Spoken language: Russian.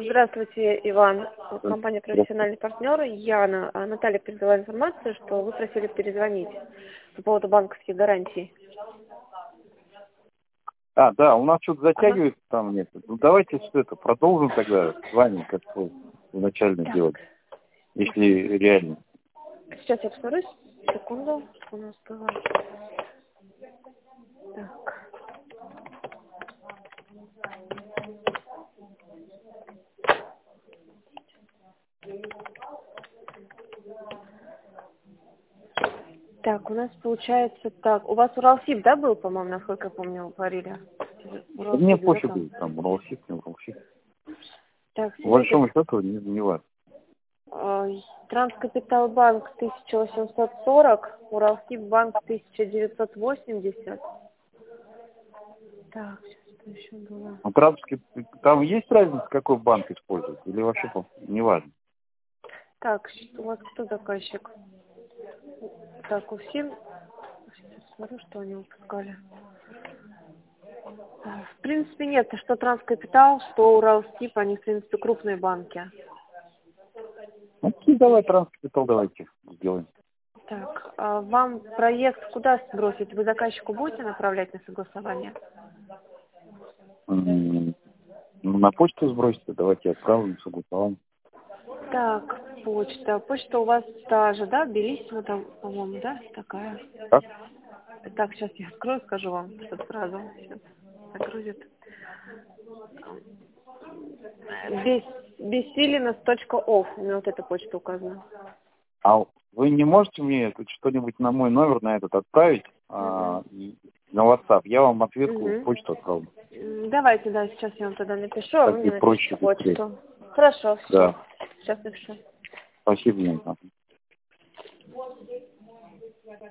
Здравствуйте, Иван. Компания «Профессиональный партнер». Яна. Наталья передала информацию, что вы просили перезвонить по поводу банковских гарантий. Да, у нас что-то затягивается там нет. Ну давайте что-то продолжим тогда с вами, как изначально делать, если реально. Сейчас я посмотрю. Секунду. У нас было. Так. Так, у нас получается так. У вас Уралсиб, да, был, по-моему, насколько я помню, говорили? Мне пофигу, там, Уралсиб, не Уралсиб. Так, По большому счету, не важно. Транскапиталбанк 1840, Уралсиб-банк 1980. Так, что еще было? Там есть разница, какой банк использует? Или вообще не важно? Так, у вас кто заказчик? Так, у всем... Сейчас смотрю, что они выпускали. В принципе, нет. Что Транскапитал, что Уралсиб, они, в принципе, крупные банки. Ну, давай Транскапитал давайте сделаем. Так, а вам проект куда сбросить? Вы заказчику будете направлять на согласование? Ну, на почту сбросите, давайте отправим, согласование. Так, почта. Почта у вас та же, да? Белиссимо там, по-моему, да? Такая. Как? Так, сейчас я открою, скажу вам, чтобы сразу сейчас загрузит. Бессилинос.off. У меня вот эта почта указана. А вы не можете мне что-нибудь на мой номер на этот отправить на WhatsApp? Я вам ответку в почту отправлю. Давайте, да, сейчас я вам тогда напишу, а вы Так мне будет проще, напишите быстрее. почту. Хорошо, все. Да. Сейчас напишу. Спасибо, Елена.